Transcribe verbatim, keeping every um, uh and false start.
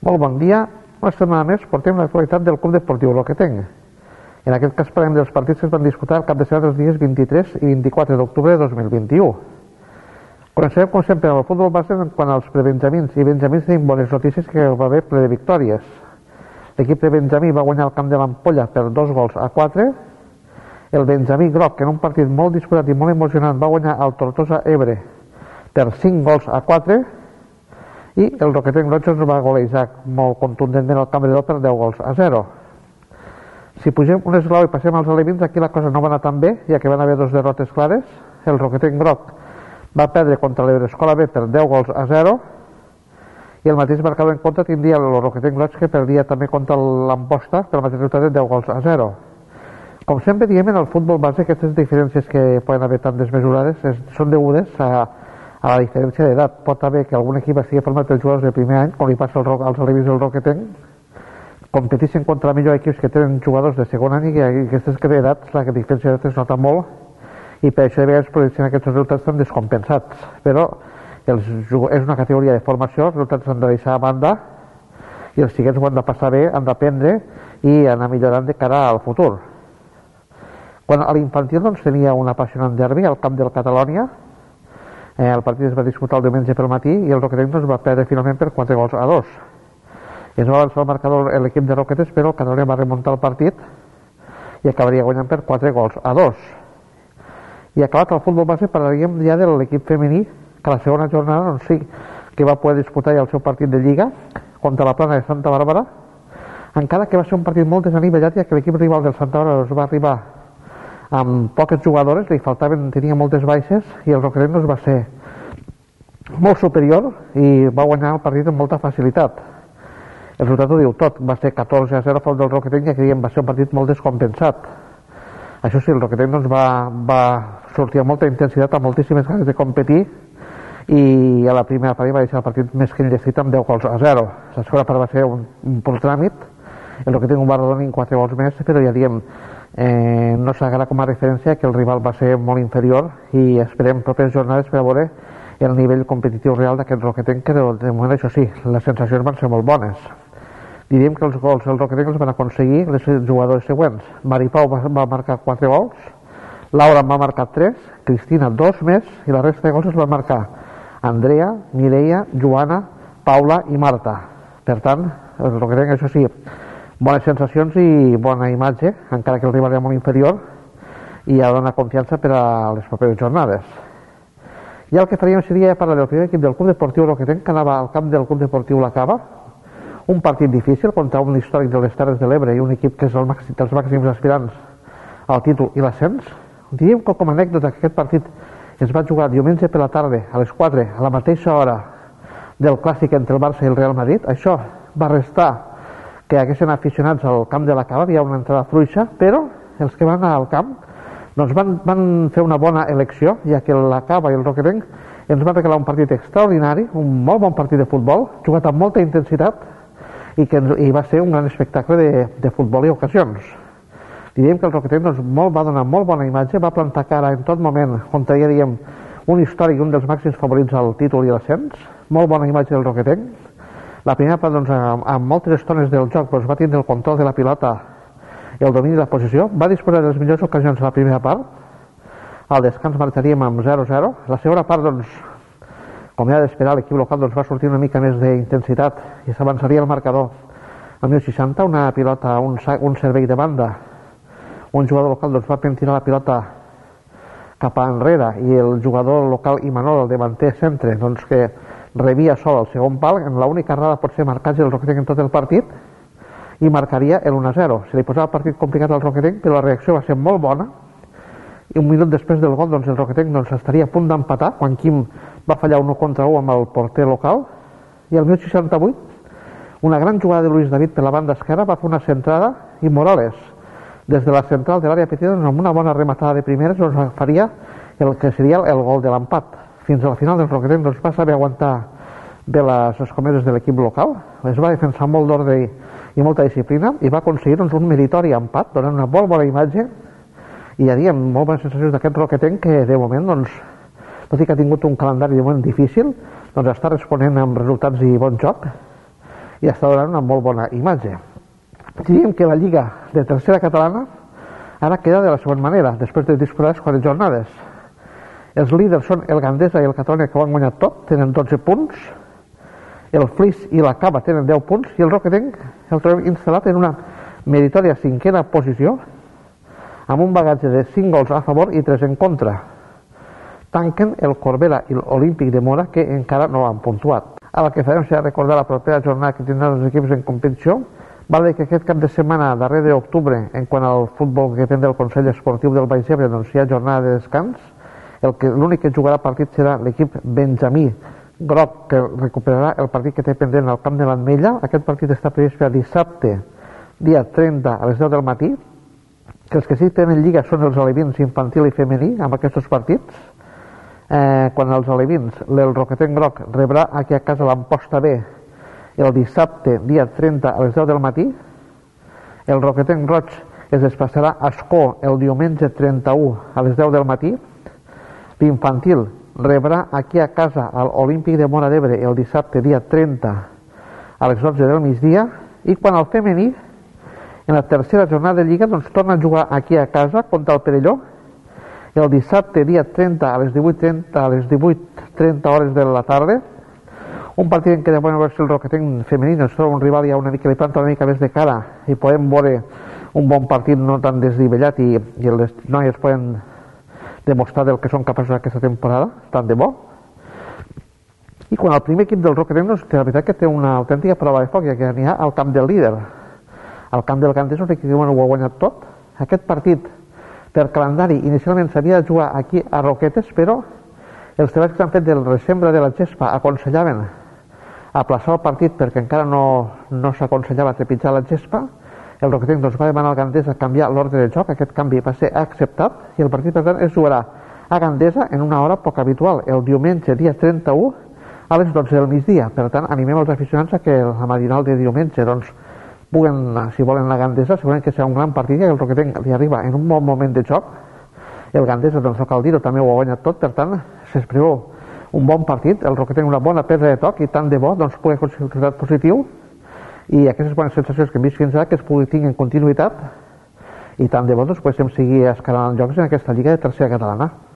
Molt bon dia. Una setmana més portem l'actualitat del Club Deportiu Roquetenc. En aquest cas parlem dels partits que es van disputar al cap de setmana els dies vint-i-tres i vint-i-quatre d'octubre de dos mil vint-i-u. Començarem, com sempre, amb el futbol base quan als prebenjamins i benjamins tenim bones notícies que va haver ple de victòries. L'equip de Benjamí va guanyar el camp de l'Ampolla per dos gols a quatre. El Benjamí groc, que en un partit molt disputat i molt emocionant, va guanyar el Tortosa Ebre per cinc gols a quatre. I el Roquetenc Roig ens va golejar molt contundentment al camp de per deu gols a zero. Si pugem un esglau i passem als alevins, aquí la cosa no va anar tan bé, ja que van haver dos derrotes clares. El Roquetenc groc va perdre contra l'Ebrescola B per deu gols a zero, i el mateix marcador en contra tindria el Roquetenc Roig, que perdia també contra l'Amposta per el mateix resultat de deu gols a zero. Com sempre diem, en el futbol base aquestes diferències que poden haver tan desmesurades es, són degudes a, a la diferència d'edat. Pot haver que algun equip estigui format per jugadors de primer any, com li passa als, als alevins del Roquetenc, competeixen contra millors equips que tenen jugadors de segon any, i aquestes edats, la diferència d'edat es nota molt, i per això de vegades produeixen aquests resultats tan descompensats. Però els, és una categoria de formació, els resultats s'han de deixar a banda, i els xiquets ho han de passar bé, han d'aprendre i anar millorant de cara al futur. Quan a l'infantil doncs, tenia un apassionant derbi al camp del Catalònia. Eh, el partit es va disputar el diumenge pel matí i el Roquetenc doncs, va perdre finalment per quatre gols a dos. Es va avançar el marcador l'equip de Roquetes, però el Catalònia va remuntar el partit i acabaria guanyant per quatre gols a dos. I acabat el futbol base, parlaríem ja de l'equip femení, que la segona jornada doncs, sí que va poder disputar ja el seu partit de Lliga contra la Plana de Santa Bàrbara, encara que va ser un partit molt desanivellat, ja que l'equip rival del Santa Bàrbara doncs, va arribar amb poques jugadores, li faltaven, tenia moltes baixes, i el Roquetenc doncs, va ser molt superior i va guanyar el partit amb molta facilitat. El resultat ho diu tot, va ser catorze a zero a favor del Roquetenc, ja que va ser un partit molt descompensat. Això sí, el Roquetenc doncs, va, va sortir amb molta intensitat, amb moltíssimes ganes de competir, i a la primera part va deixar el partit més que enllestit amb deu gols a zero. La segona part va ser un, un pur tràmit, el Roquetenc ho va redonir en quatre gols més, però ja diem, eh, no s'agarra com a referència que el rival va ser molt inferior, i esperem properes jornades per a veure el nivell competitiu real d'aquest Roquetenc, que de, de moment, això sí, les sensacions van ser molt bones. Diríem que els gols del Roquetenc els van aconseguir les jugadores següents. Maripau va, va marcar quatre gols, Laura en va marcar tres, Cristina dos més, i la resta de gols els van marcar Andrea, Mireia, Joana, Paula i Marta. Per tant, el Roquetenc, això sí, bones sensacions i bona imatge, encara que el rival era molt inferior, i ja dona confiança per a les properes jornades. I el que faríem seria parlar del primer equip del Club Deportiu Roquetenc, que anava al camp del Club Deportiu La Cava, un partit difícil contra un històric de les Terres de l'Ebre i un equip que és el màxim, dels màxims aspirants al títol i l'ascens. Diríem que com a anècdota que aquest partit es va jugar diumenge per la tarda a les quatre, a la mateixa hora del clàssic entre el Barça i el Real Madrid. Això va restar que haguessin aficionats al camp de La Cava, hi ha una entrada fluixa, però els que van anar al camp doncs van, van fer una bona elecció, ja que La Cava i el Roquetenc ens van regalar un partit extraordinari, un molt bon partit de futbol, jugat amb molta intensitat, i que i va ser un gran espectacle de, de futbol i ocasions. Diríem que el Roquetenc doncs, molt, va donar molt bona imatge, va plantar cara en tot moment contra, ja diem, un històric i un dels màxims favorits al títol i l'ascens. Molt bona imatge del Roquetenc. La primera part, doncs, amb, amb moltes estones del joc, doncs, va tindre el control de la pilota i el domini de la posició. Va disposar de les millors ocasions a la primera part. Al descans marxaríem amb zero a zero. La segona part, doncs, com era d'esperar, l'equip local doncs, va sortir una mica més d'intensitat i s'avançaria el marcador. Al minut seixanta, una pilota, un, un servei de banda, un jugador local doncs, va pentinar la pilota cap a enrere, i el jugador local Imanol, el davanter centre, doncs, que rebia sol el segon pal, en l'única errada pot ser marcar el Roquetenc en tot el partit, i marcaria el un a zero. Se li posava el partit complicat al Roquetenc, però la reacció va ser molt bona, i un minut després del gol doncs, el Roquetenc doncs, estaria a punt d'empatar, quan Quim va fallar un contra un amb el porter local, i al minut seixanta-vuit una gran jugada de Luis David per la banda esquerra, va fer una centrada, i Morales, des de la central de l'àrea petita, doncs, amb una bona rematada de primeres, doncs, faria el que seria el gol de l'empat. Fins a la final del Roquetenc doncs, va saber aguantar bé les escomeses de l'equip local, es va defensar molt d'ordre i, i molta disciplina, i va aconseguir doncs, un meritori empat, donant una molt bona imatge, i ja diem, molt bones sensacions d'aquest Roquetenc, que de moment, doncs, tot i que ha tingut un calendari de moment difícil, doncs està responent amb resultats i bon joc, i està donant una molt bona imatge. Diríem que la Lliga de tercera catalana ara queda de la següent manera, després de disputar les quatre jornades. Els líders són el Gandesa i el Catalonia, que ho han guanyat tot, tenen dotze punts, el Flix i la Cava tenen deu punts, i el Roquetenc el trobem instal·lat en una meritòria cinquena posició, amb un bagatge de cinc gols a favor i tres en contra. Tanquen el Corbera i l'Olímpic de Mora, que encara no han puntuat. Ara el que farem serà recordar la propera jornada que tindran els equips en competició. Val dir que aquest cap de setmana, darrer d'octubre, en quant al futbol que depèn del Consell Esportiu del Baix Ebre, doncs hi ha jornada de descans. L'únic que jugarà partit serà l'equip Benjamí Groc, que recuperarà el partit que té pendent al camp de l'Ametlla. Aquest partit està previst per dissabte, dia trenta, a les deu del matí. Que els que sí tenen lliga són els alevins infantil i femení, amb aquests partits. Eh, quan els alevins, el Roquetenc Groc rebrà aquí a casa l'Amposta B el dissabte, dia trenta, a les deu del matí. El Roquetenc Roig es desplaçarà a Ascó el diumenge trenta-u a les deu del matí. L'infantil rebrà aquí a casa a l'Olímpic de Móra d'Ebre el dissabte, dia trenta, a les dotze del migdia. I quan el femení, en la tercera jornada de Lliga, doncs torna a jugar aquí a casa contra el Perelló el dissabte, dia trenta, a les divuit trenta, a les divuit trenta hores de la tarda. Un partit en què de veure si el Roquetenc femení ens troba un rival ja una mica, li planta una mica més de cara i podem veure un bon partit no tan desnivellat i, i les noies poden demostrar del que són capaços aquesta temporada, tant de bo. I quan el primer equip del Roquetenc, doncs, la veritat que té una autèntica prova de foc, ja que n'hi ha al camp del líder. Al camp del Gandesa, un equip que ho ha guanyat tot. Aquest partit, per calendari, inicialment s'havia de jugar aquí a Roquetes, però els treballs que s'han fet del resembra de la gespa aconsellaven aplaçar el partit perquè encara no, no s'aconsellava trepitjar la gespa. El Roquetenc doncs, va demanar al Gandesa canviar l'ordre de joc, aquest canvi va ser acceptat i el partit, per tant, es jugarà a Gandesa en una hora poc habitual, el diumenge, dia trenta-u, a les dotze del migdia. Per tant, animem els aficionats a que la matinal de diumenge doncs, puguen, si volen la Gandesa, segurament que serà un gran partit i el Roquetenc li arriba en un bon moment de joc. El Gandesa, doncs no cal dir-ho, també ho ha guanyat tot, per tant, s'espreveu un bon partit, el Roquetenc una bona pedra de toc i tant de bo doncs, pugui aconseguir un resultat positiu i aquestes bones sensacions que hem vist fins ara que es pugui tinguin continuïtat i tant de bo doncs, podem seguir escalant jocs en aquesta Lliga de tercera catalana.